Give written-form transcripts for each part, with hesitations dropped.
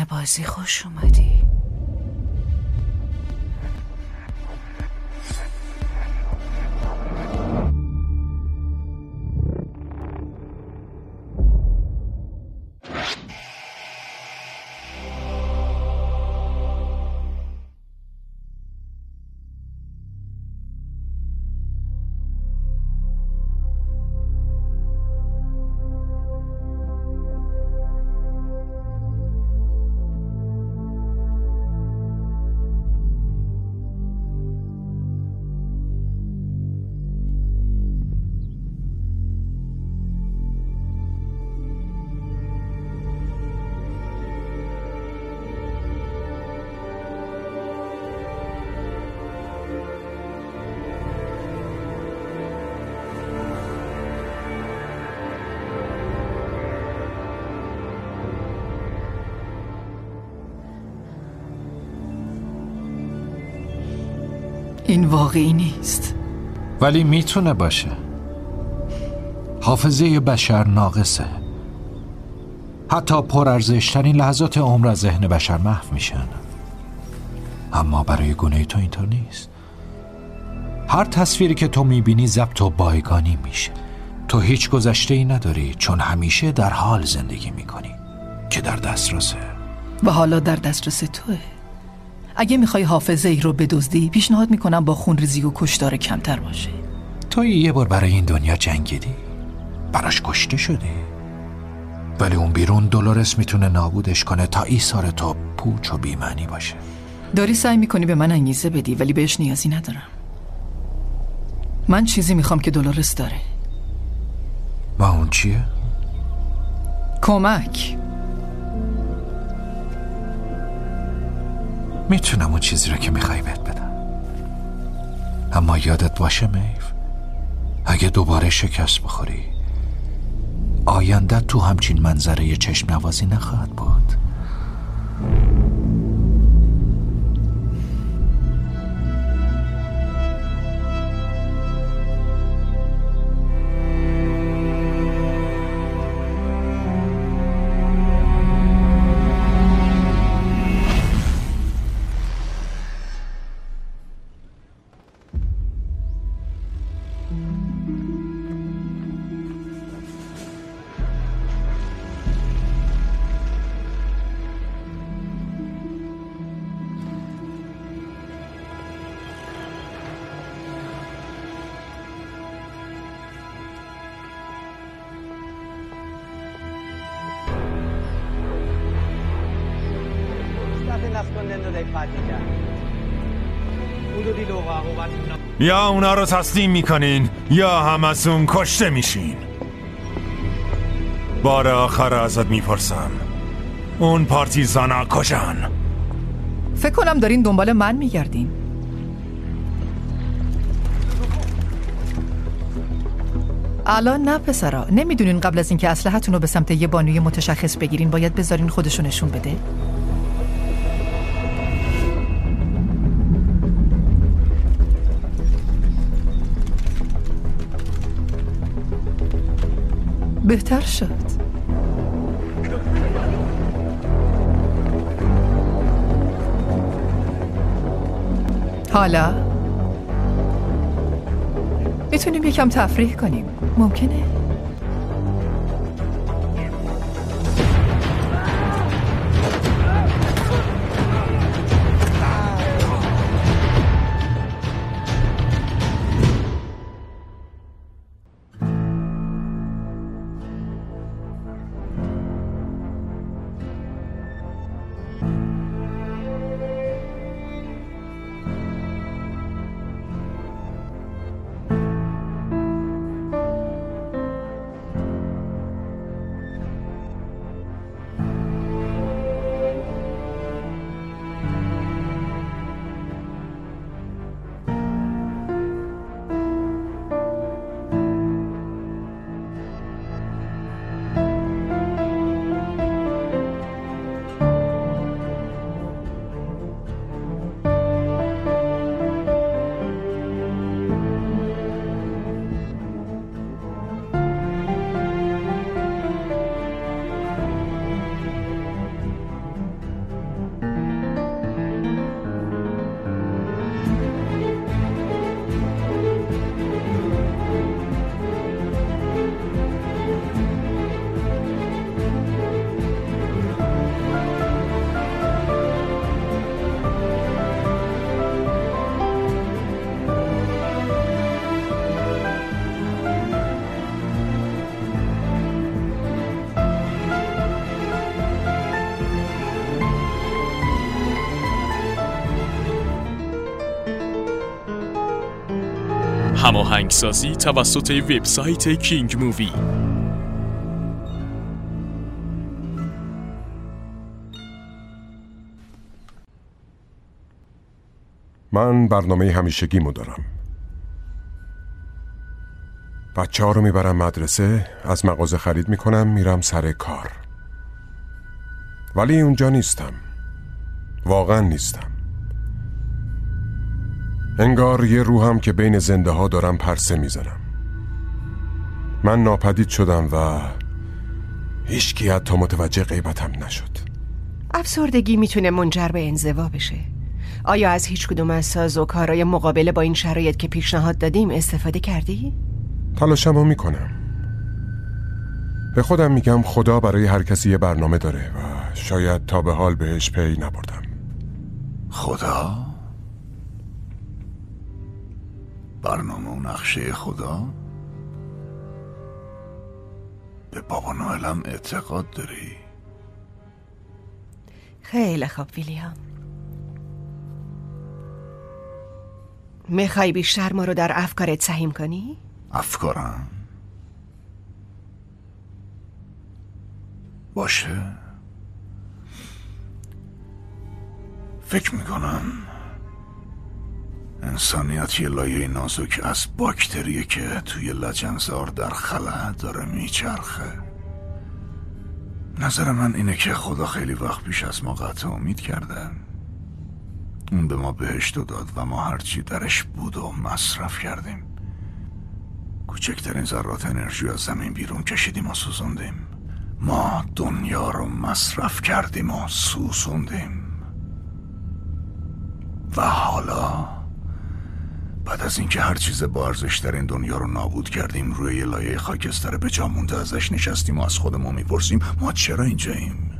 بازی خوش اومدی. این واقعی نیست. ولی میتونه باشه. حافظه بشر ناقصه. حتی پرارزش‌ترین لحظات عمر از ذهن بشر محو میشن. اما برای گونه تو اینطور نیست. هر تصویری که تو میبینی ضبط و بایگانی میشه. تو هیچ گذشته‌ای نداری، چون همیشه در حال زندگی میکنی که در دسترسه. و حالا در دسترس توه. اگه میخوای حافظه ای رو بدزدی، پیشنهاد میکنم با خونریزی و کشتار کمتر باشه. تو یه بار برای این دنیا جنگیدی، براش کشته شدی، ولی اون بیرون دولورس میتونه نابودش کنه تا ایثار تو پوچ و بی‌معنی باشه. داری سعی میکنی به من انگیزه بدی، ولی بهش نیازی ندارم. من چیزی میخوام که دولورس داره. و اون چیه؟ کمک. میتونم اون چیزی رو که میخوای بهت بدم، اما یادت باشه میف، اگه دوباره شکست بخوری، آینده تو همچین منظره چشم نوازی نخواهد بود. یا اونا رو تسلیم میکنین یا همتون کشته میشین. بار آخر ازت میپرسم، اون پارتیزانا کجان؟ فکر کنم دارین دنبال من میگردین. الان نه پسرا، نمیدونین قبل از اینکه اسلحه‌تون رو به سمت یه بانوی متشخص بگیرین باید بذارین خودشو نشون بده؟ بهتر شد. حالا میتونیم یکم تفریح کنیم، ممکنه؟ هماهنگسازی توسط وبسایت کینگ مووی. من برنامه همیشگیمو دارم. بچه ها رو میبرم مدرسه، از مغازه خرید میکنم، میرم سر کار. ولی اونجا نیستم. واقعا نیستم. انگار یه روحم که بین زنده ها دارم پرسه میزنم. من ناپدید شدم و هیچکی حتی متوجه غیبتم نشد. افسردگی میتونه منجر به انزوا بشه. آیا از هیچ کدوم از سازوکارهای مقابله با این شرایط که پیشنهاد دادیم استفاده کردی؟ تلاشمو میکنم. به خودم میگم خدا برای هر کسی یه برنامه داره و شاید تا به حال بهش پی نبردم. خدا؟ برنامه و نقشه خدا؟ به بابا نوئلم اعتقاد داری؟ خیلی خوب ویلیام. میخوای بیشتر ما رو در افکارت سهیم کنی؟ افکارم؟ باشه. فکر میکنم انسانیت یه لایه نازک از باکتریه که توی لجنزار در خلا داره میچرخه. نظر من اینه که خدا خیلی وقت پیش از ما قطع امید کرده. اون به ما بهشت داد و ما هرچی درش بود و مصرف کردیم. کوچکترین ذرات انرژی از زمین بیرون کشیدیم و سوزوندیم. ما دنیا رو مصرف کردیم و سوزوندیم. و حالا بعد از اینکه هر چیز با ارزش در این دنیا رو نابود کردیم، روی یه لایه خاکستر به جا مونده ازش نشستیم و از خودمون میپرسیم ما چرا اینجاییم؟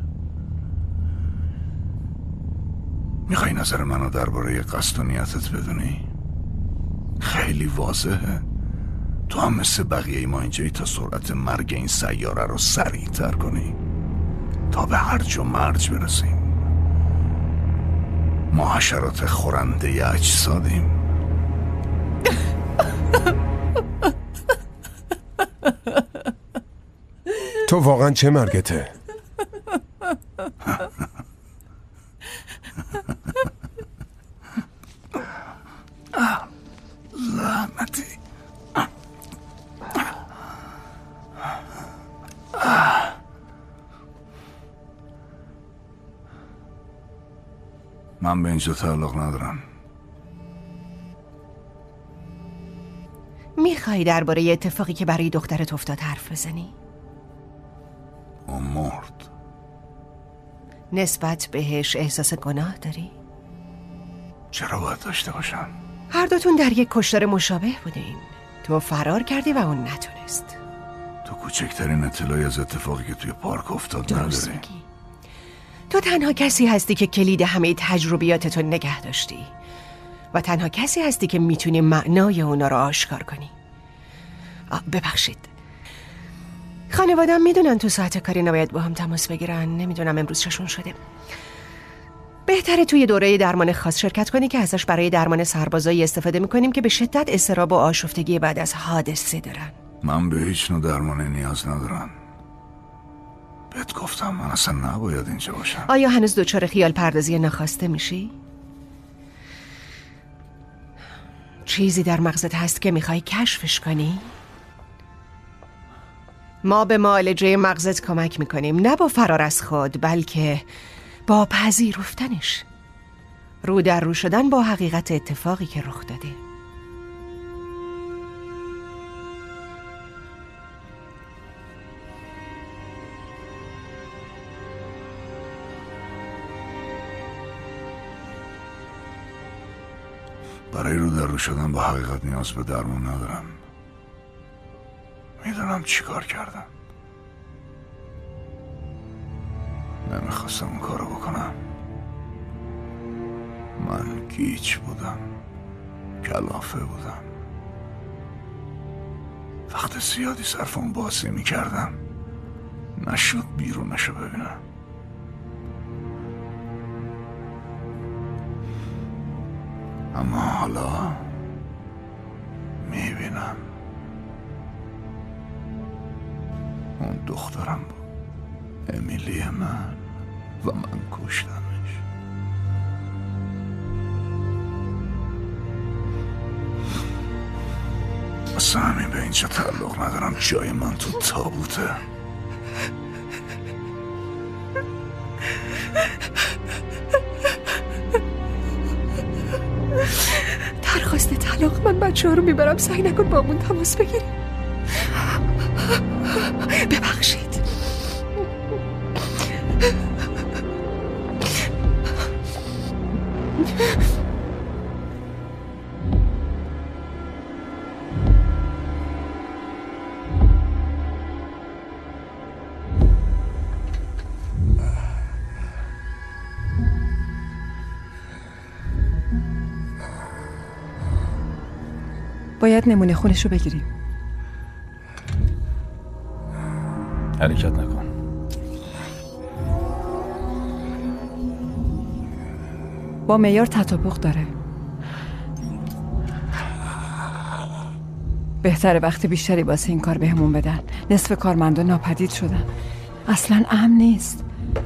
میخوای نظر منو درباره قصد و نیتت بدونی؟ خیلی واضحه. تو هم مثل بقیه ما اینجایی تا سرعت مرگ این سیاره رو سریع‌تر کنی، تا به هرج و مرج برسیم. ما حشرات خورنده اجسادیم. تو واقعا چه مرگته؟ لعنتی. من به اینجا تعلق ندارم. میخوای درباره اتفاقی که برای دخترت افتاد حرف بزنی؟ اون مرد. نسبت بهش احساس گناه داری؟ چرا باید داشته باشم؟ هر دوتون در یک کشتار مشابه بودین. تو فرار کردی و اون نتونست. تو کوچکترین اطلاعی از اتفاقی که توی پارک افتاد درست نداری. میگی. تو تنها کسی هستی که کلید همه تجربیاتتو نگه داشتی و تنها کسی هستی که میتونی معنای اونا رو آشکار کنی. ببخشید، خانوادم میدونن تو ساعت کاری نباید با هم تماس بگیرن. نمیدونم امروز چشون شده. بهتره توی دوره درمان خاص شرکت کنی که ازش برای درمان سربازایی استفاده میکنیم که به شدت اضطراب و آشفتگی بعد از حادثه دارن. من به هیچ نوع درمانی نیاز ندارم. بهت گفتم من اصلا نباید اینجا باشم. آیا هنوز دچار خیال پردازی ناخواسته میشی؟ چیزی در مغزت هست که میخوای کشفش کنی؟ ما به معالجه مغزت کمک میکنیم، نه با فرار از خود بلکه با پذیرفتنش، رو در رو شدن با حقیقت اتفاقی که رخ داده. برای رو در رو شدن با حقیقت نیاز به درمان ندارم. میدونم چی کار کردم. نمیخواستم اون کارو بکنم. من گیج بودم، کلافه بودم. وقت زیادی صرف اون بازی میکردم، نشد بیرونشو ببینم. اما حالا میبینم. میدونم. اون دخترم بود، امیلی من، و من کشتمش. اصلا همین به اینجا تعلق ندارم. جای من تو تابوته. درخواست طلاق. من بچه ها رو میبرم، سعی نکن با همون تماس بگیری. ببخشید. باید نمونه خونش رو بگیریم. حرکت نکن. با معیار تطابق داره. بهتره وقت بیشتری واسه این کار بهمون بدن. نصف کارمندا ناپدید شدن. اصلاً امن نیست.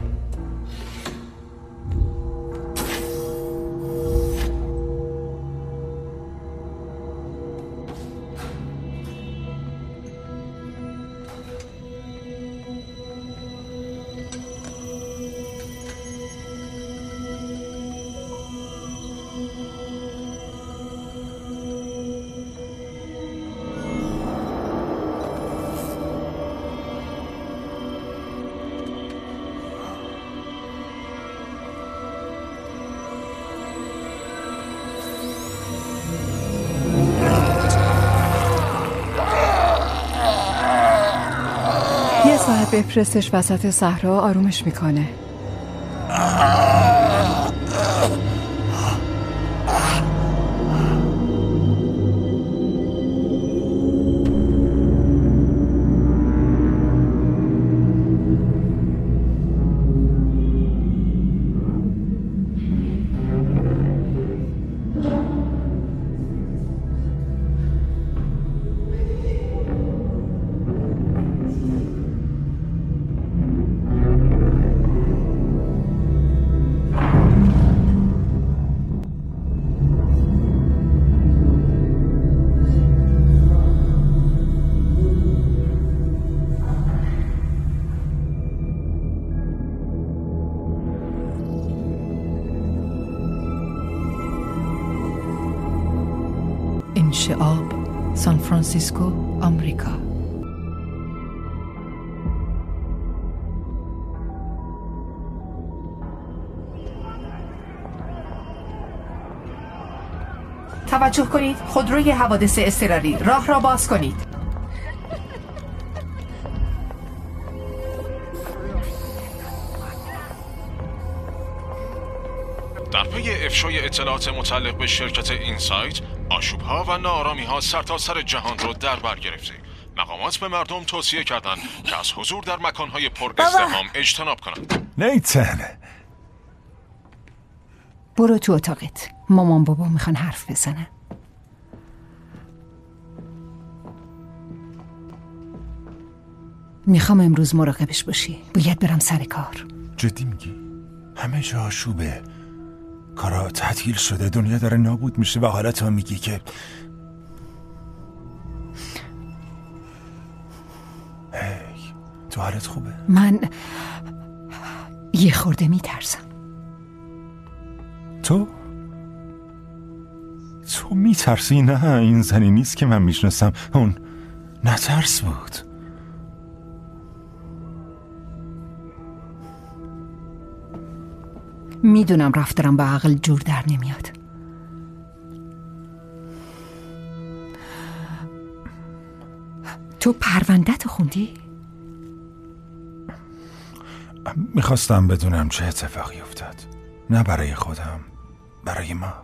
یه ساعت بفرستش وسط صحرا، آرومش میکنه. انشعاب، سان فرانسیسکو، آمریکا. توجه کنید، خودروی حوادث اضطراری، راه را باز کنید. در پی افشای اطلاعات متعلق به شرکت اینسایت، آشوب‌ها و ناآرامی‌ها سرتاسر جهان رو در بر گرفته. مقامات به مردم توصیه کردند که از حضور در مکان‌های پر ازدحام اجتناب کنند. نیتن، برو تو اتاقت. مامان بابا میخوان حرف بزنن. میخوام امروز مراقبش باشی. باید برم سر کار. جدی میگی؟ همه جا آشوبه، کارا تعطیل شده، دنیا داره نابود میشه و حالا تو میگی که هی، تو حالت خوبه؟ من یه خورده میترسم. تو میترسی؟ نه، این زنی نیست که من میشناسم. اون نترس بود. میدونم رفتارم با عقل جور در نمیاد. تو پرونده‌تو خوندی؟ میخواستم بدونم چه اتفاقی افتاد. نه برای خودم، برای ما.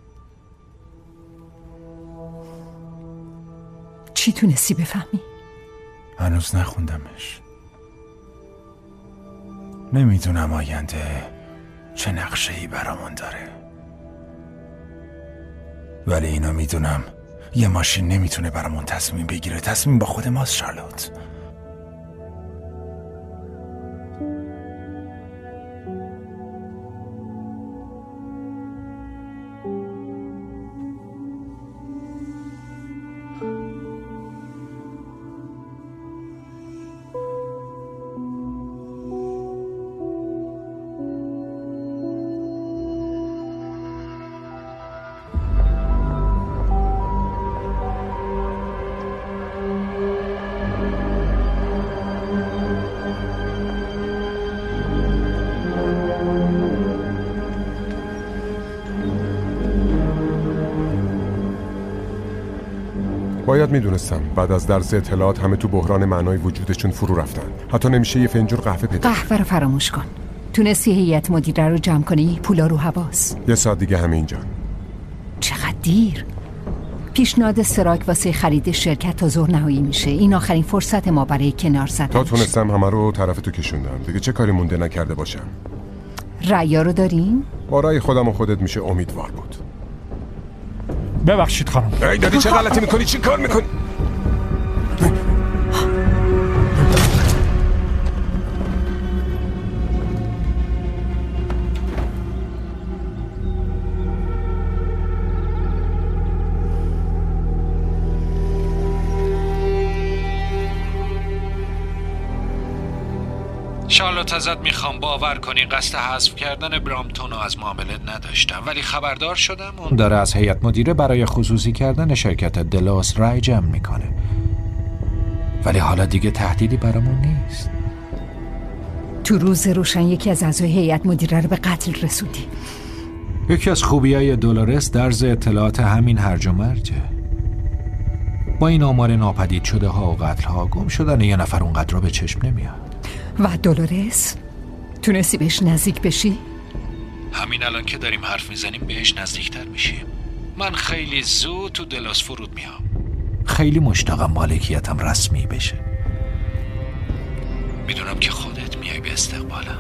چی تونستی بفهمی؟ هنوز نخوندمش. نمیدونم آینده چه نقشه‌ای برامون داره، ولی اینو میدونم یه ماشین نمیتونه برامون تصمیم بگیره. تصمیم با خود ماست شارلوت. باید میدونستم بعد از درس اطلاعات همه تو بحران معنای وجودشون فرو رفتن. حتی نمیشه یه فنجون قهوه پیدا. قهوه رو فراموش کن. تونستی هیئت مدیره رو جمع کنی؟ پولا رو حواس. یه ساعت دیگه همه اینجا. چقدر دیر. پیشنهاد سراک واسه خرید شرکت تا ظهر نهایی میشه. این آخرین فرصت ما برای کنار زدن. تا تونستم همه رو طرف تو کشوندم. دیگه چه کاری مونده نکرده باشم. رأیا رو دارین؟ با رأی خودم و خودت میشه امیدوار بود. ببخشید خانم. ای داری چه غلطی میکنی؟ چی کار میکنی؟ شارلوت ازت میخوام باور کنی قصد حذف کردن برامتون رو از معامله نداشتم، ولی خبردار شدم اون داره از هیئت مدیره برای خصوصی کردن شرکت دلاس رای جمع میکنه. ولی حالا دیگه تهدیدی برامون نیست. تو روز روشن یکی از اعضای هیئت مدیره رو به قتل رسوندی. یکی از خوبیای دولارس درز اطلاعات همین هرج و مرجه. با این آمار ناپدید شده ها و قتل ها گم شدن یه نفر اونقدر به چشم نمیاد. و دولارس؟ تونستی بهش نزدیک بشی؟ همین الان که داریم حرف میزنیم بهش نزدیکتر میشیم. من خیلی زود تو دلاس فرود میام. خیلی مشتاقم مالکیتم رسمی بشه. میدونم که خودت میای به استقبالم.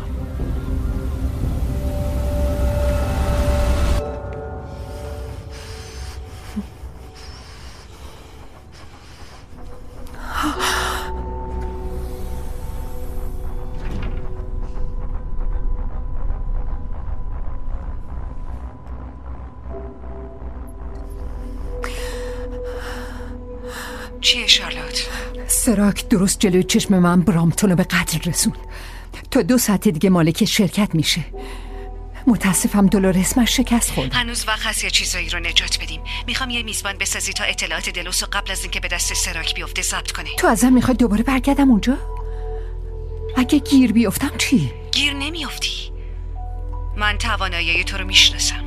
چیه شارلوت؟ سراک درست جلوی چشم من برامتون رو به قتل رسوند. تا 2 ساعت دیگه مالک شرکت میشه. متاسفم دولارس من شکست خورد. هنوز وقت هست یه چیزایی رو نجات بدیم. میخوام یه میزبان بسازی تا اطلاعات دلوس رو قبل از اینکه به دست سراک بیفته ضبط کنه. تو ازم میخوای دوباره برگردم اونجا؟ اگه گیر بیفتم چی؟ گیر نمیافتی. من توانایی تو رو میشناسم.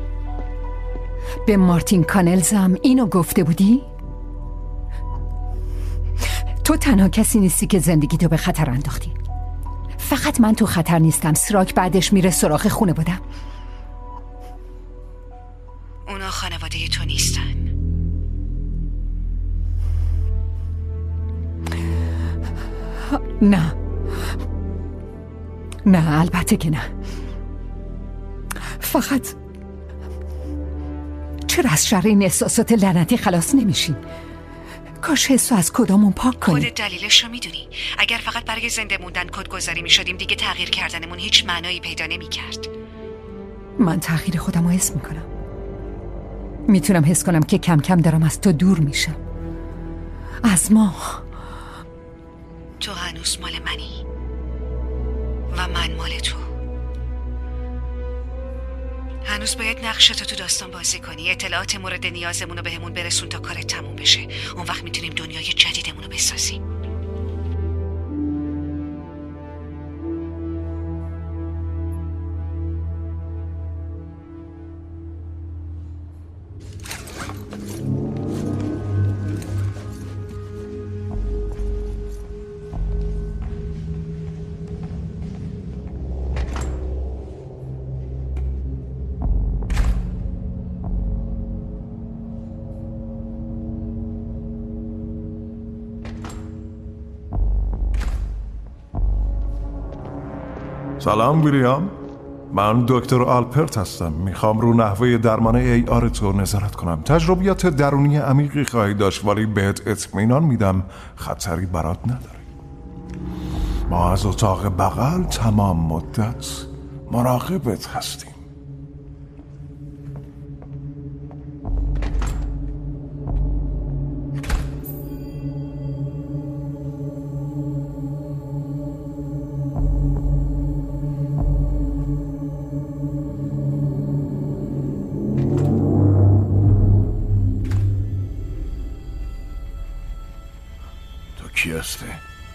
به مارتین کانلزم اینو گفته بودی؟ تو تنها کسی نیستی که زندگی تو به خطر انداختی. فقط من تو خطر نیستم. سراک بعدش میره سراغ خونه بودم. اونا خانواده تو نیستن. نه نه البته که نه. فقط چرا از شر این احساسات لعنتی خلاص نمیشین؟ کاش حسو از کدامون پاک کنی. خودت دلیلش رو میدونی. اگر فقط برای زنده موندن کدگذاری میشدیم دیگه تغییر کردنمون هیچ معنایی پیدا نمیکرد. من تغییر خودم رو حس میکنم. میتونم حس کنم که کم کم دارم از تو دور میشم. از ما. تو هنوز مال منی و من مال تو. هنوز باید نقشتو تو داستان بازی کنی. اطلاعات مورد نیازمون رو بهمون برسون تا کارت تموم بشه. اون وقت میتونیم دنیای جدیدمون رو بسازیم. سلام ویلیام. من دکتر آلپرت هستم. میخوام رو نحوه درمان AR تو نظارت کنم. تجربیات درونی عمیقی خواهی داشت، ولی بهت اطمینان میدم خطری برات نداری. ما از اتاق بغل تمام مدت مراقبت هستیم. کی هستی؟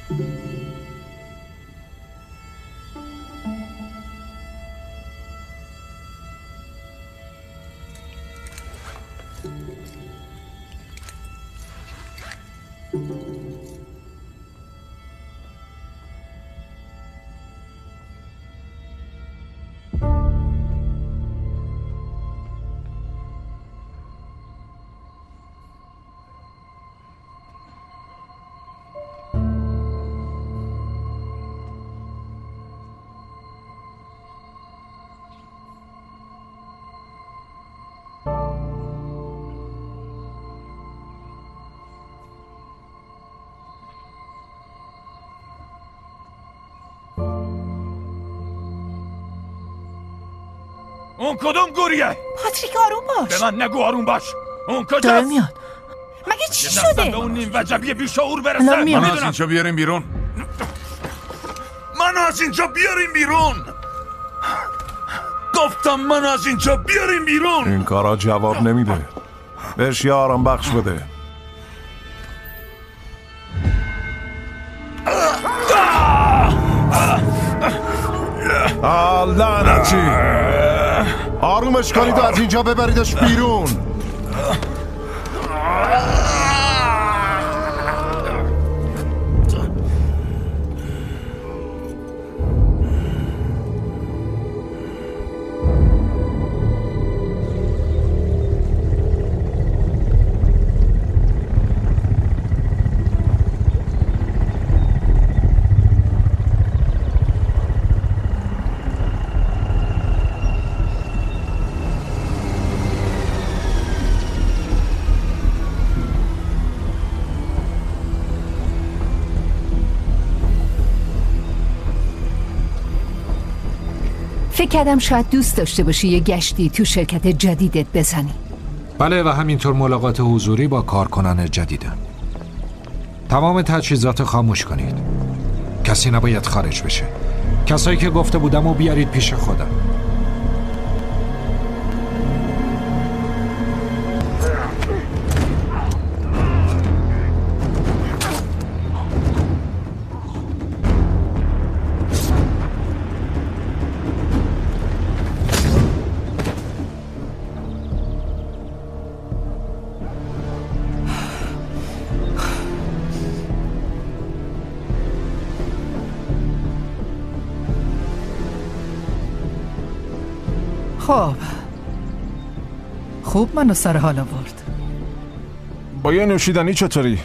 اون کدوم گوریه؟ پاتریک آروم باش. به من نگو آروم باش. اون کجاست؟ داره میاد. مگه چی شده؟ به اون نیم وجبی بیشعور برسه. من از اینجا بیاریم بیرون. من از اینجا بیاریم بیرون. گفتم من از اینجا بیاریم بیرون. این کارا جواب نمیده. بهش یه آرام بخش بده. لعنتی، آرومش کنید و از اینجا ببریدش بیرون. فکر کردم شاید دوست داشته باشی یه گشتی تو شرکت جدیدت بزنی. بله، و همینطور ملاقات حضوری با کارکنان جدیدم. تمام تجهیزات خاموش کنید. کسی نباید خارج بشه. کسایی که گفته بودم و بیارید پیش خودم. خب خوب منو سر حال آورد. با یه نوشیدنی چطوری؟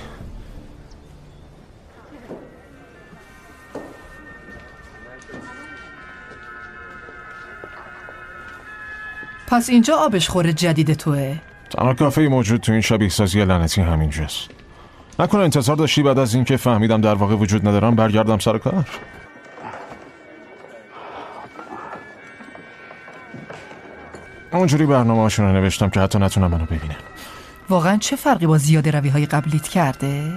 پس اینجا آبش خوره جدید توه؟ تنها کافه موجود تو این شبیه سازی لعنتی همینجاست. نکنه انتظار داشتی بعد از اینکه فهمیدم در واقع وجود ندارم برگردم سر کار؟ اونجوری برنامه‌هاشون رو نوشتم که حتی نتونم منو ببینن. واقعا چه فرقی با زیاده روی‌های قبلیت کرده؟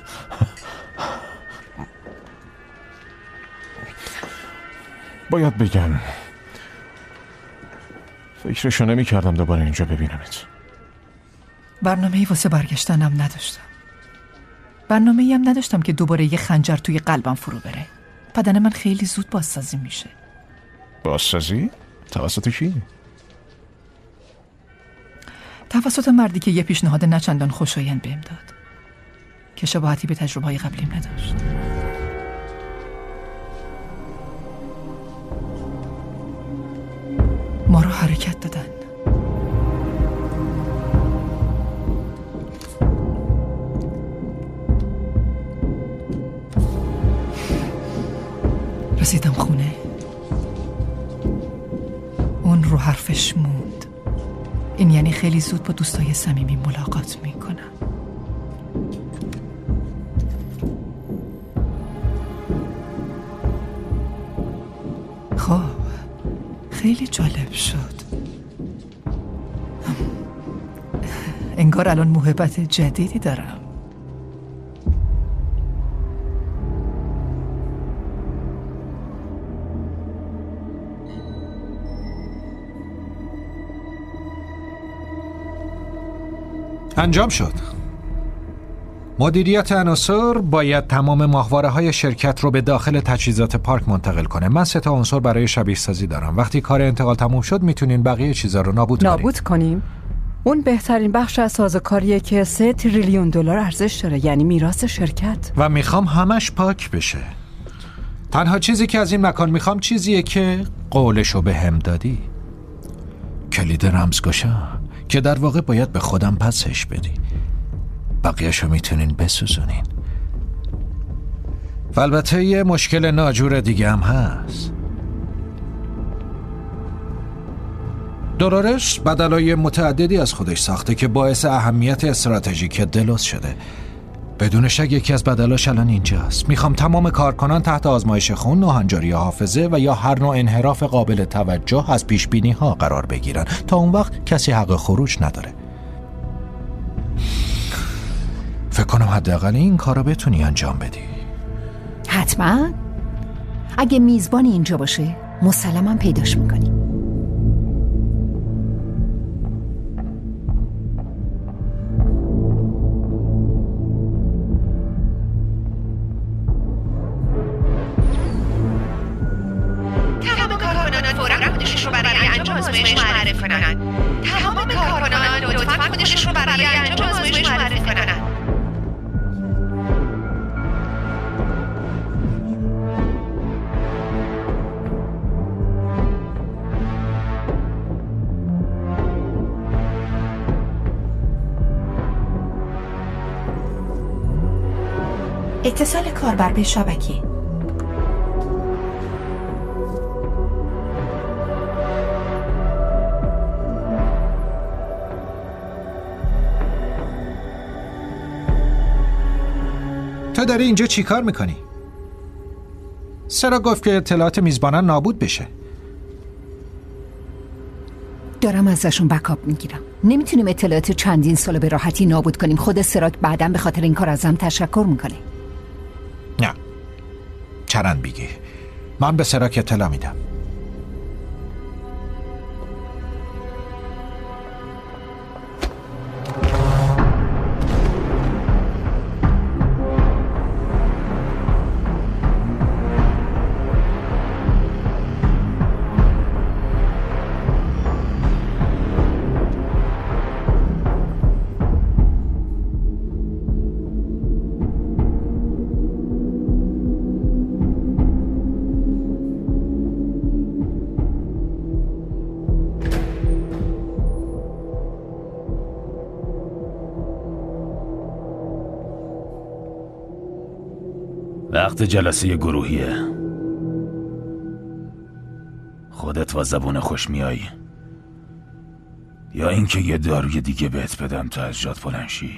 باید بگم فکرشو نمی کردم دوباره اینجا ببینمت. برنامه‌ای واسه برگشتنم نداشتم. برنامه‌ای هم نداشتم که دوباره یه خنجر توی قلبم فرو بره. بدن من خیلی زود بازسازی میشه. بازسازی؟ توسط کی؟ توسط مردی که یه پیشنهاد نچندان خوشایند بهم داد که شباهتی به تجربه‌های قبلیم نداشت. ما رو حرکت دادن. رسیدم خونه. رو حرفش موند. این یعنی خیلی زود با دوستای صمیمی ملاقات میکنم. خب خیلی جالب شد. انگار الان محبت جدیدی دارم. انجام شد. مدیریت عناصر باید تمام ماهواره‌های شرکت رو به داخل تجهیزات پارک منتقل کنه. من 3 عنصر برای شبیه سازی دارم. وقتی کار انتقال تموم شد میتونین بقیه چیزا رو نابود کنیم. اون بهترین بخش از سازوکاریه که 3 تریلیون دلار ارزش داره، یعنی میراث شرکت. و میخوام همش پاک بشه. تنها چیزی که از این مکان میخوام چیزیه که قولشو به هم دادی. کلید رمزگشا که در واقع باید به خودم پسش بدی. بقیه‌شو میتونین بسوزونین. و البته یه مشکل ناجور دیگه هم هست. دولارس بدلای متعددی از خودش ساخته که باعث اهمیت استراتژیک دلوس شده. بدون شک یکی از بدلاش الان اینجاست. میخوام تمام کارکنان تحت آزمایش خون، ناهنجاری حافظه و یا هر نوع انحراف قابل توجه از پیشبینی ها قرار بگیرن. تا اون وقت کسی حق خروج نداره. فکر کنم حداقل این کارو بتونی انجام بدی. حتما. اگه میزبان اینجا باشه مسلماً پیداش میکنی. تمام کارکنان فوراً خودشون رو برای انجام آزمایش معرفی کنن. تمام کارکنان لطفاً خودشون رو برای انجام آزمایش معرفی کنن. اتصال کاربر به شبکه. تو داری اینجا چی کار میکنی؟ سرا گفت که اطلاعات میزبانان نابود بشه. دارم ازشون بکاپ میگیرم. نمیتونیم اطلاعات چندین سال به راحتی نابود کنیم. خود سراک بعداً به خاطر این کار ازم تشکر میکنه. نه چرند بیگی. من به سراک اطلاع میدم. وقت جلسه گروهیه. خودت و زبون خوش میایی یا اینکه یه داروی دیگه بهت بدم تا از جات بلند شی؟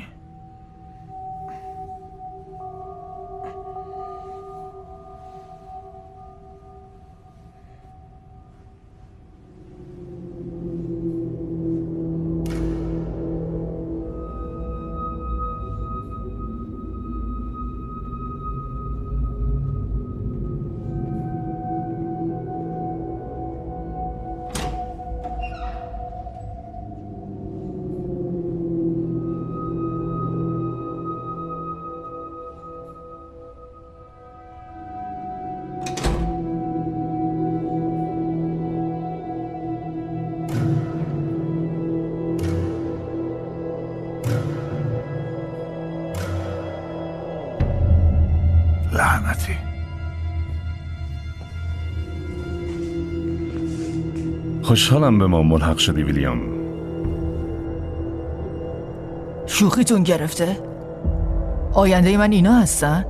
لعنتی. خوشحالم به ما ملحق شدی ویلیام. شوخیتون گرفته؟ آینده من اینا هستن؟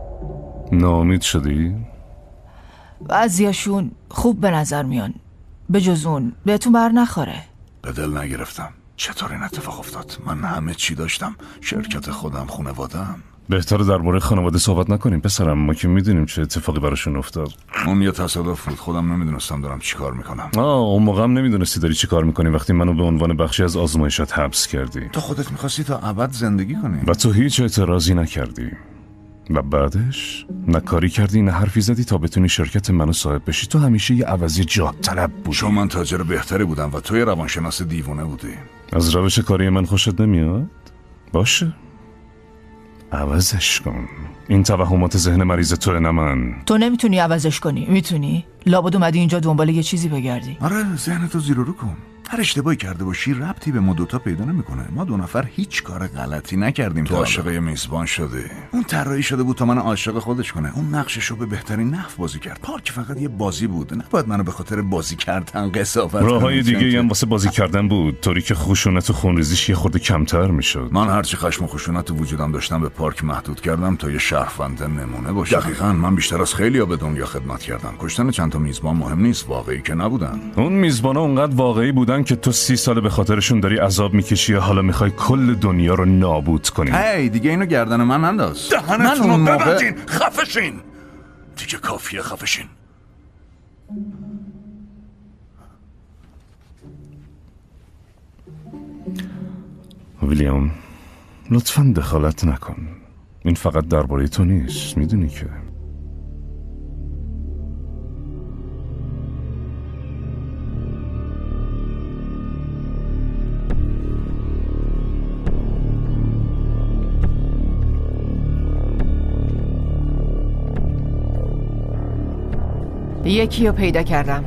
ناامید شدی؟ بعضیاشون خوب به نظر میان، به جز اون بهتون بر نخوره. به دل نگرفتم. چطور این اتفاق افتاد؟ من همه چی داشتم، شرکت خودم، خانواده‌ام. بهتره درباره خانواده صحبت نکنیم پسرم، ما که میدونیم چه اتفاقی براشون افتاد. اون یه تصادف بود، خودم نمیدونستم دارم چی کار میکنم. اون موقع هم نمیدونستی داری چی کار میکنی وقتی منو به عنوان بخشی از آزمایشات حبس کردی. تو خودت میخواستی تا ابد زندگی کنی و تو هیچ اعتراضی نکردی و بعدش نه کاری کردی نه حرفی زدی تا بتونی شرکت منو صاحب بشی. تو همیشه یه عوضی جاه طلب بودی. چون من تاجر بهتری بودم و تو یه روانشناس دیوونه بودی. از روش کاری من خوشت نمیاد؟ باشه، عوضش کن. این توهمات ذهن مریض توه، نه من. تو نمیتونی عوضش کنی. میتونی؟ لابد اومدی اینجا دنبال یه چیزی بگردی. آره، ذهنتو زیر و رو کن. هر اشتباهی کرده باشی ربطی به ما دوتا پیدا نمیکنه. ما دو نفر هیچ کار غلطی نکردیم. تو عاشق یه میزبان شده. اون طراحی شده بود تا منو عاشق خودش کنه. اون نقششو به بهترین نحو بازی کرد. پارک فقط یه بازی بود. نباید منو به خاطر بازی کردن قضاوت کنی. راههای دیگه هم واسه بازی کردن بود، طوری که خشونت و خونریزیش یه خورده کمتر میشد. من هرچی خشم و خشونت تو وجودم داشتم به پارک محدود کردم تا یه شهروند نمونه باشه. دقیقاً من بیشتر از خیلی‌ها به دنیا خدمت کردم. کشتن چند تا میزبان مهم نیست، واقعی که نبودن. اون میزبانا اونقدر واقعی بودن که تو 30 سال به خاطرشون داری عذاب میکشی، حالا میخوای کل دنیا رو نابود کنی. هی دیگه اینو گردن من انداز. دهنتون رو ببندین، خفشین. دیگه کافیه، خفشین. ویلیام، لطفاً دخالت نکن. این فقط درباره تو نیست، میدونی که. یکی رو پیدا کردم.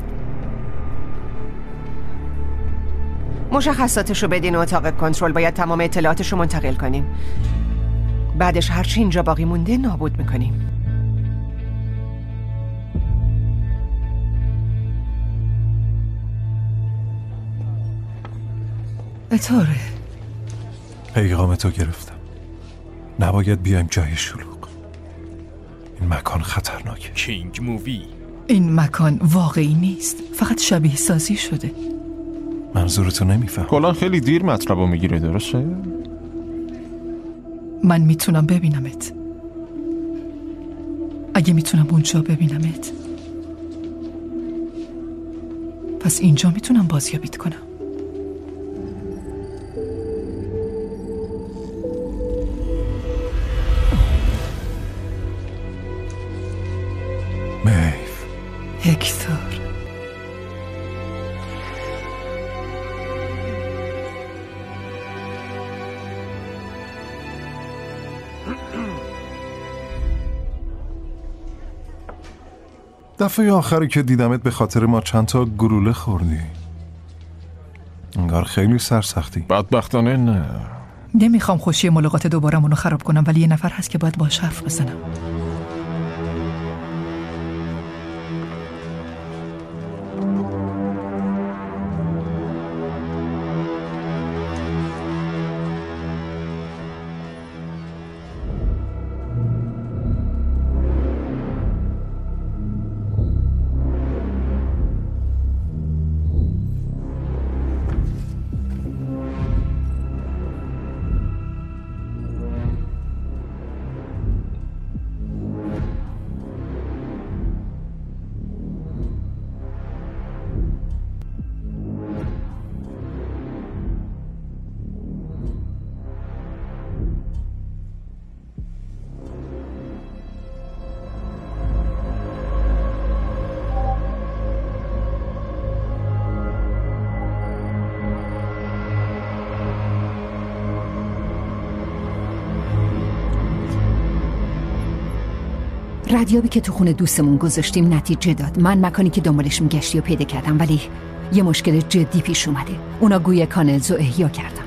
مشخصاتش رو بدین اتاق کنترل. باید تمام اطلاعاتش رو منتقل کنیم. بعدش هرچی اینجا باقی مونده نابود میکنیم. اطاره پیغامتو گرفتم. نباید بیایم جای شلوغ. این مکان خطرناکه. کینگ مووی. این مکان واقعی نیست، فقط شبیه سازی شده. منظورتو نمیفهم. کلا خیلی دیر مطلبو میگیره، درسته؟ من میتونم ببینمت. اگه میتونم اونجا ببینمت، پس اینجا میتونم بازیابیت کنم. هکتور، دفعه آخری که دیدمت به خاطر ما چند تا گلوله خوردی. انگار خیلی سرسختی. بدبختانه نه. نمیخوام خوشی ملاقات دوبارمونو خراب کنم، ولی یه نفر هست که باید باهاش حرف بزنم. ردیابی که تو خونه دوستمون گذاشتیم نتیجه داد. من مکانی که دنبالش میگشتی و پیدا کردم، ولی یه مشکل جدی پیش اومده. اونا گوی کانلزو احیا کردن.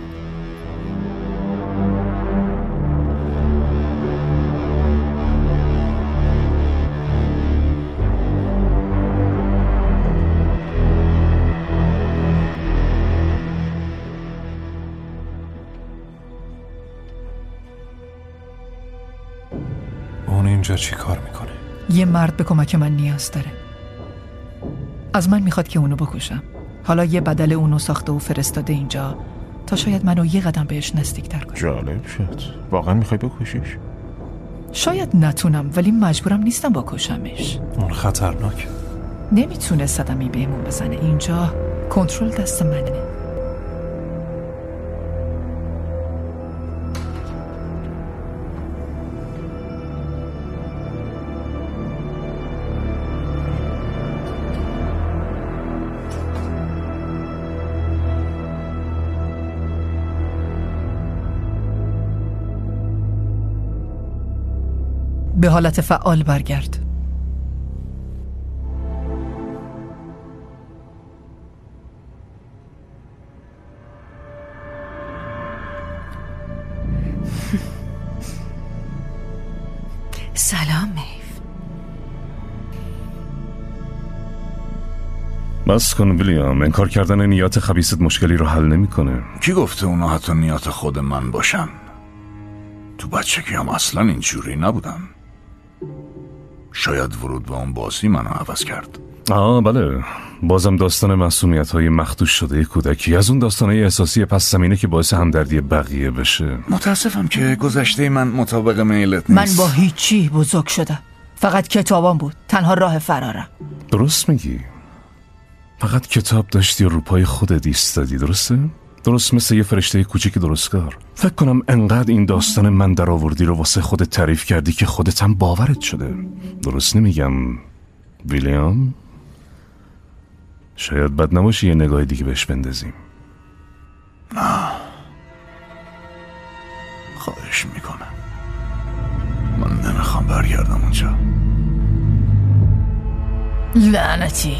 اون اینجا چی کار میکنه؟ یه مرد به کمک من نیاز داره. از من میخواد که اونو بکشم. حالا یه بدل اونو ساخته و فرستاده اینجا تا شاید منو یه قدم بهش نزدیک‌تر کنه. جالب شد. واقعا میخوای بکشیش؟ شاید نتونم ولی مجبورم نیستم بکشمش. اون خطرناک. نمیتونه صدمی بهمون بزنه. اینجا کنترل دست منه. به حالت فعال برگرد. سلام میف. بس کن ویلیام، انکار کردن نیات خبیثت مشکلی رو حل نمیکنه. کی گفته اونا حتی نیات خود من باشن؟ تو بچگی هم اصلا اینجوری نبودم. شاید ورود به اون بازی منو عوض کرد. بله، بازم داستان معصومیت‌های مخدوش شده کودکی، از اون داستان‌های احساسی پس زمینه که باعث همدردی بقیه بشه. متاسفم که گذشته من مطابق میلت نیست. من با هیچی بزرگ شدم. فقط کتابام بود تنها راه فرارم. درست میگی. فقط کتاب داشتی و رو پای خودت ایستادی، درسته؟ درست مثل یه فرشته کوچیک درستکار. فکر کنم انقدر این داستان من در آوردی رو واسه خودت تعریف کردی که خودت هم باورت شده. درست نمیگم ویلیام؟ شاید بد نباشه یه نگاه دیگه بهش بندازیم. نه، خواهش میکنم. من نمیخوام برگردم اونجا. لعنتی.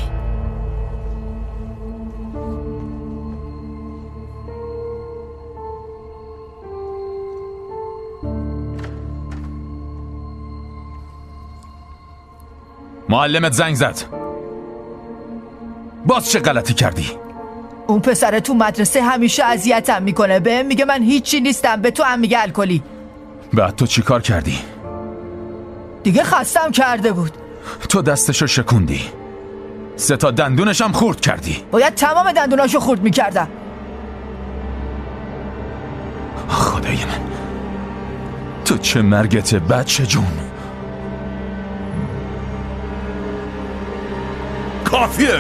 معلمت زنگ زد. باز چه غلطی کردی؟ اون پسر تو مدرسه همیشه اذیتم میکنه. بهم میگه من هیچی نیستم، به تو هم میگه الکلی. بعد تو چی کار کردی؟ دیگه خستم کرده بود. تو دستشو شکوندی، 3 تا دندونش هم خورد کردی. باید تمام دندوناشو خورد میکردم. خدای من، تو چه مرگته بچه جون. کافیه.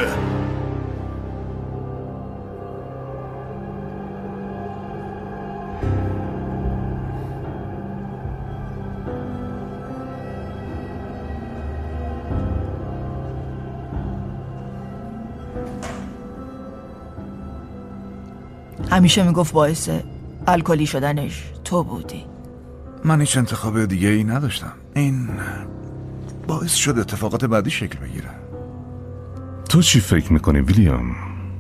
همیشه میگفت باعث الکلی شدنش تو بودی. من هیچ انتخاب دیگه ای نداشتم. این باعث شد اتفاقات بعدی شکل بگیره. تو چی فکر میکنی ویلیام؟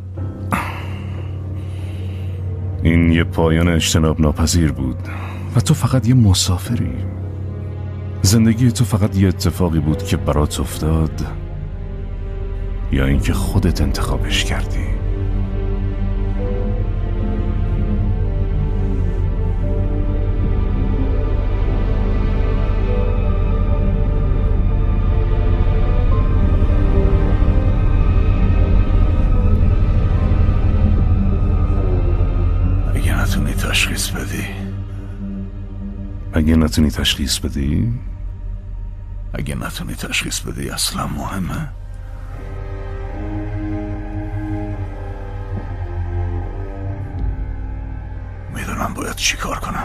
این یه پایان اجتناب ناپذیر بود و تو فقط یه مسافری. زندگی تو فقط یه اتفاقی بود که برات افتاد یا اینکه خودت انتخابش کردی. اگه نتونی تشخیص بدی؟ اگه نتونی تشخیص بدی اصلا مهمه؟ میدونم باید چی کار کنم.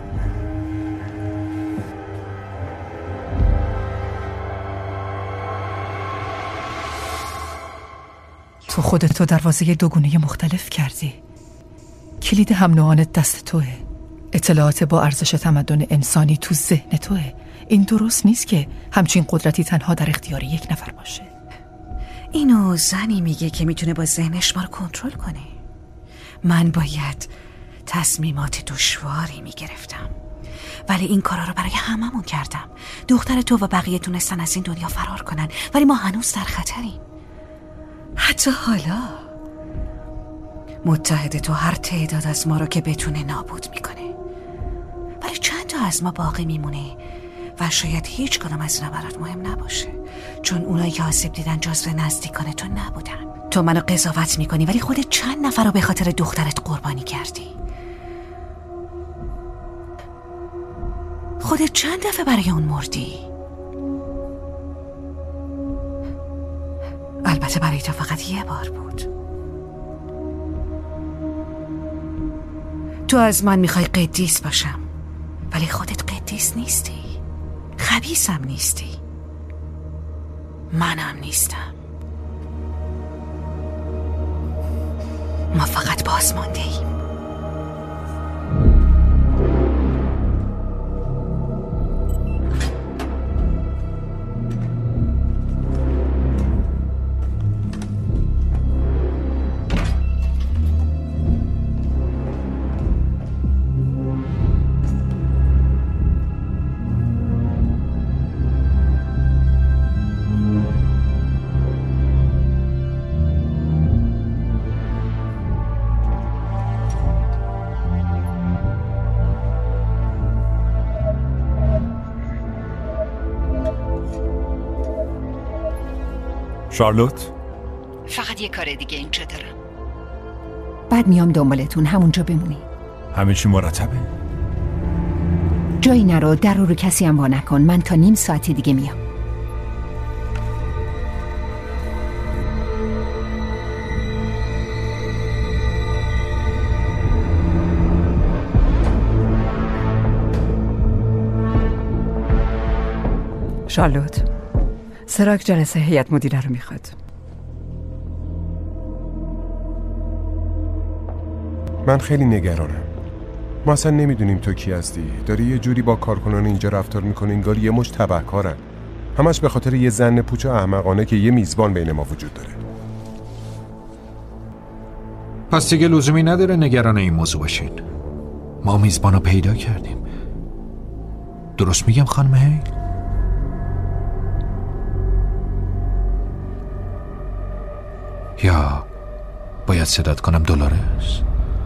تو خودتو دروازه 2 گونه مختلف کردی. کلید هم نوعانت دست توه. اطلاعات با ارزش تمدن انسانی تو ذهن توه. این درست نیست که همچین قدرتی تنها در اختیار یک نفر باشه. اینو زنی میگه که میتونه با ذهنش ما رو کنترل کنه. من باید تصمیمات دشواری میگرفتم، ولی این کارا رو برای هممون کردم. دختر تو و بقیه تونستن از این دنیا فرار کنن، ولی ما هنوز در خطریم. حتی حالا متحد تو هر تعداد از ما رو که بتونه نابود میکنه، ولی چند تا از ما باقی میمونه و شاید هیچ کدوم از اینا برات مهم نباشه، چون اونا که آسیب دیدن جزو نزدیکان تو نبودن. تو منو قضاوت میکنی ولی خودت چند نفر رو به خاطر دخترت قربانی کردی؟ خودت چند دفعه برای اون مردی؟ البته برای تو فقط یه بار بود. تو از من میخوای قدیس باشم ولی خودت قدیس نیستی، خبیثم نیستی، منم نیستم. ما فقط بازمانده ایم. شارلوت؟ فقط یه کار دیگه اینجا دارم. بعد میام دنبالتون، همونجا بمونی. همه چی مرتبه؟ جایی نرو، در رو کسی هم وا نکن. من تا نیم ساعت دیگه میام. شارلوت، سراک جلسه هیئت مدیره رو میخواد. من خیلی نگرانم. ما اصلا نمیدونیم تو کی هستی. داری یه جوری با کارکنان اینجا رفتار میکنی انگار یه مشت تبهکارن. همش به خاطر یه زن پوچ و احمقانه که یه میزبان بین ما وجود داره. پس دیگه لزومی نداره نگران این موضوع باشین. ما میزبانو پیدا کردیم. درست میگم خانم هیل؟ یا باید صدات کنم دولارس؟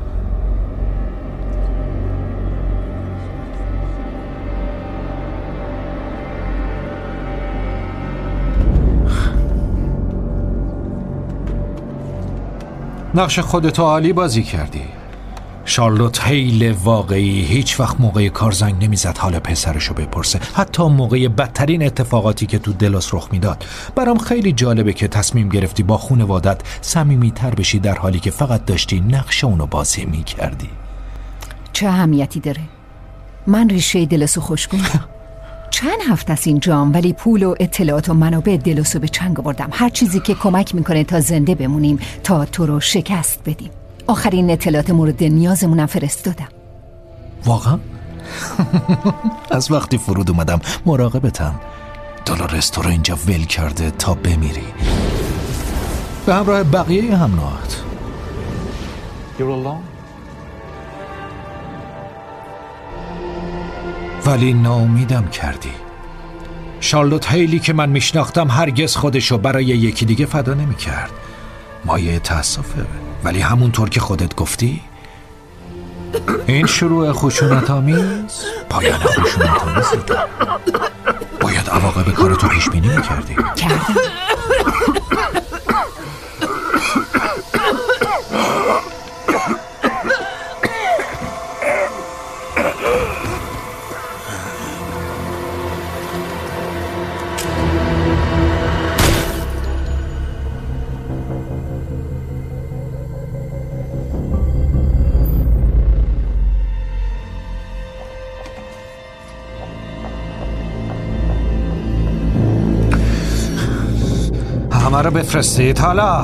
نقش خودتو عالی بازی کردی. شارلوت هیل واقعی هیچ وقت موقع کار زنگ نمیزد حال پسرشو بپرسه، حتی موقع بدترین اتفاقاتی که تو دلوس رخ میداد. برام خیلی جالبه که تصمیم گرفتی با خانوادت صمیمیتر بشی در حالی که فقط داشتی نقش اونو بازی میکردی. چه اهمیتی داره؟ من ریشه دلوسو خوشگم. چند هفته از اینجام ولی پول و اطلاعات و منابع دلوسو به چنگ آوردم. هر چیزی که کمک میکنه تا زنده بمونیم، تا تو رو شکست بدیم. آخرین اطلاعات مورد نیازمونم فرستادم. واقعا؟ از وقتی فرود اومدم مراقبتم. دولارس تو رو اینجا ول کرده تا بمیری به همراه بقیه همراهات. ولی ناامیدم کردی. شارلوت هیلی که من میشناختم هرگز خودشو برای یکی دیگه فدا نمیکرد. مایه تأسفه، ولی همونطور که خودت گفتی این شروع خشونت آمیز پایان خشونت آمیز دیده. باید عواقب کارتو پیش بینی میکردی. کردم. همه رو بفرستید حالا.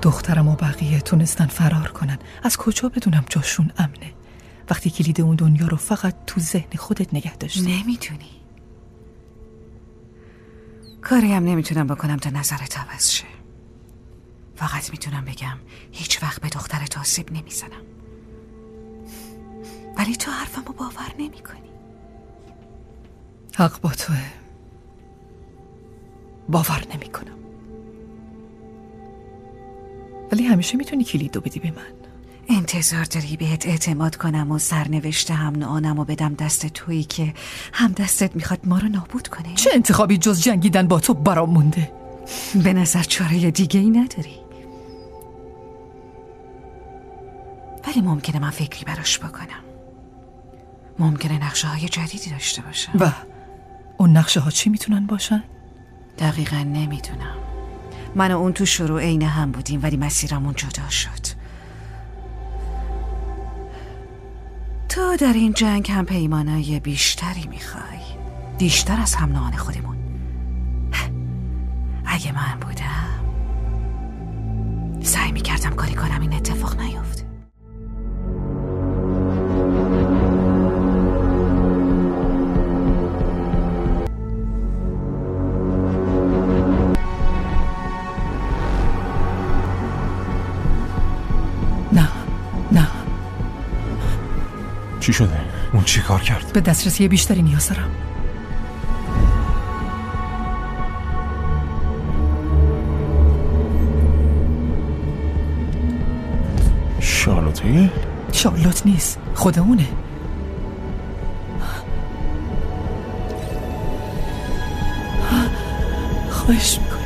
دخترم و بقیه تونستن فرار کنن. از کجا بدونم جاشون امنه وقتی کلید اون دنیا رو فقط تو ذهن خودت نگه داشتی؟ نمیتونی. کاری هم نمیتونم بکنم تا نظرت عوض شه. فقط میتونم بگم هیچ وقت به دخترت آسیب نمیزنم. ولی تو حرفمو باور نمیکنی. حق با توه. باور نمیکنم. ولی همیشه میتونی کلیدو بدی به من. انتظار داری بهت اعتماد کنم و سرنوشت هم نوعانمو بدم دست تویی که هم دستت میخواد ما رو نابود کنه؟ چه انتخابی جز جنگیدن با تو برام مونده؟ به نظر چاره دیگه ای نداری. ولی ممکنه من فکری براش بکنم. ممکنه نقشه های جدیدی داشته باشم. و اون نقشه ها چی میتونن باشن؟ دقیقا نمیدونم. من و اون تو شروع عین هم بودیم ولی مسیرمون جدا شد. تو در این جنگ هم پیمانای بیشتری میخوای، بیشتر از هم نوعان خودمون. اگه من بودم سعی میکردم کاری کنم این اتفاق نیفته. چی شده؟ اون چی کار کرد؟ به دسترسی بیشتری نیاز دارم. شارلوته؟ شارلوت نیست، خود اونه. خواهش میکنم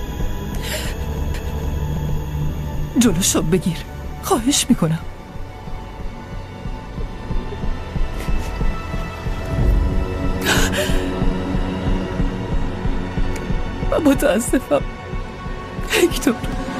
جلوشو بگیر. خواهش میکنم. متاسفم هکتور.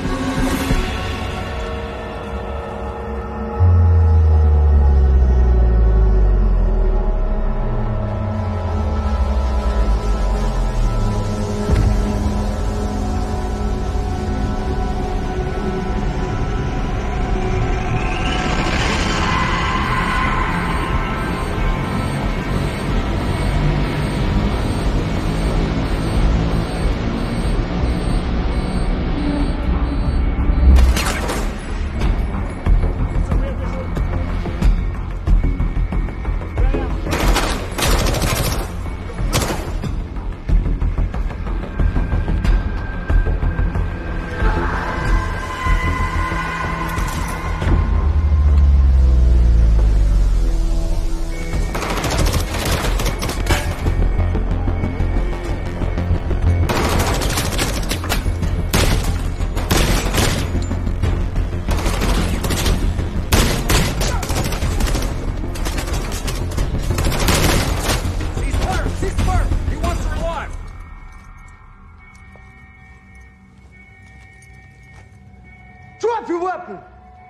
Drop your weapon!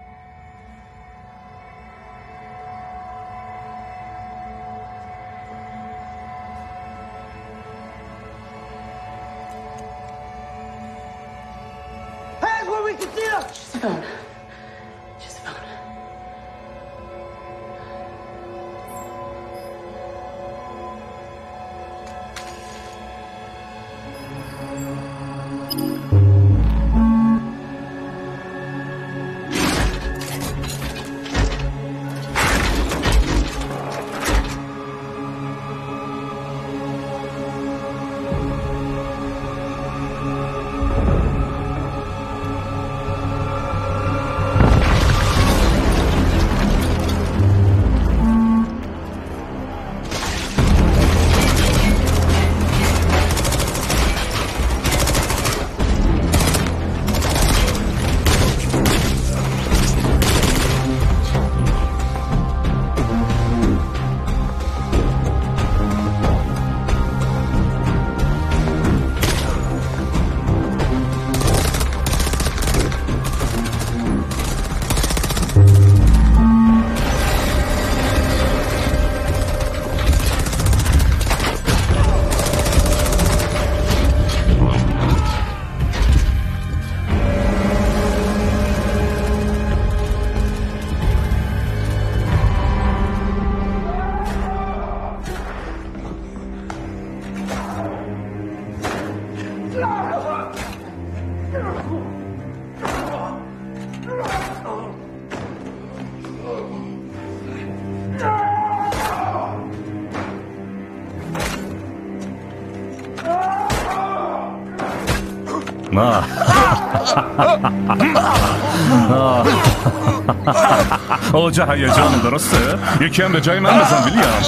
Hands where we can see them! Just a phone. Just a phone. نه اوج هیجان درسته؟ یکی هم به جای من بزن ویلیام.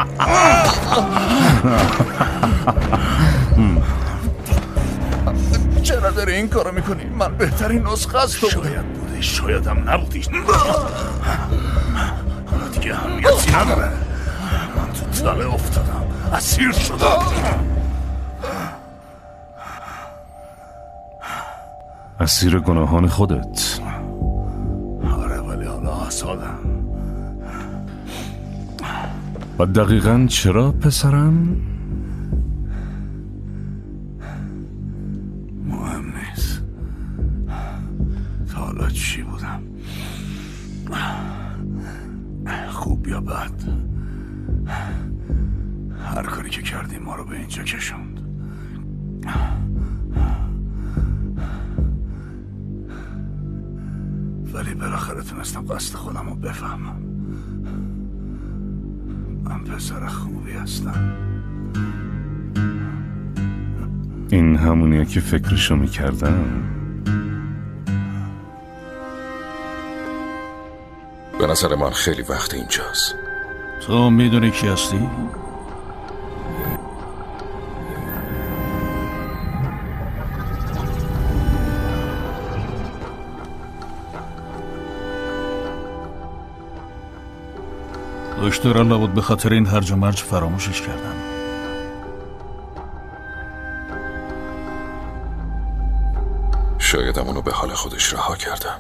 چرا داری این کارو میکنی؟ من بهترین نسخه از تو بودم. شاید بودی شاید هم نبودی. حالا دیگه اهمیتی نداره. من تو تله افتادم، اسیر شدم. اسیر گناهان خودت. آره ولی حالا آسادم. و دقیقاً چرا پسرم؟ مهم نیست. تا حالا چی بودم؟ خوب یا بد، هر کاری که کردیم ما رو به اینجا کشوند. ولی بالاخره تونستم قصد خودم رو بفهمم. من پسر خوبی هستم. این همونیه که فکرشو میکردم. به نظر من خیلی وقت اینجاست. تو میدونی کی هستی؟ دکتر لابد به خاطر این هرج و مرج فراموشش کردم. شاید اونو به حال خودش رها کردم.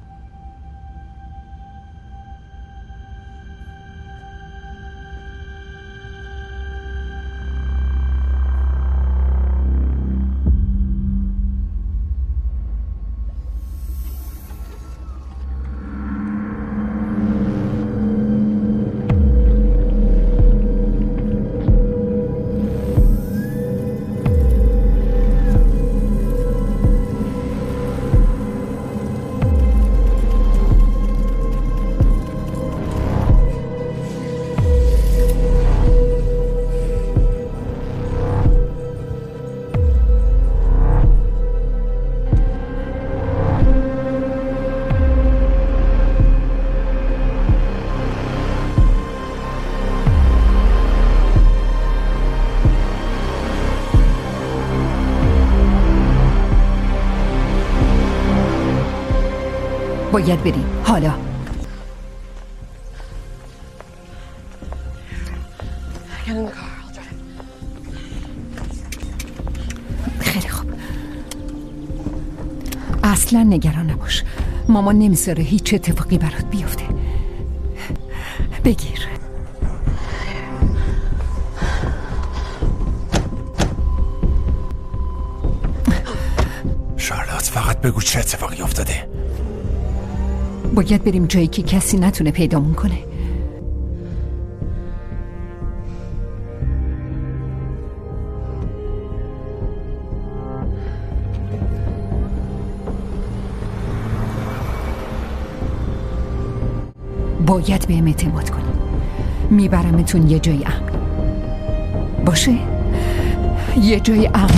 باید بریم حالا. خیلی خوب. اصلا نگران نباش. مامان نمیذاره هیچ اتفاقی برات بیفته. بگیر. شارلوت فقط بگو چه اتفاقی افتاده. باید بریم جایی که کسی نتونه پیدامون کنه. باید بهم اعتماد کنی. میبرمتون یه جای امن. باشه؟ یه جای امن.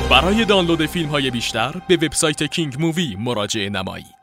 برای دانلود فیلم های بیشتر به وبسایت کینگ مووی مراجعه نمایید.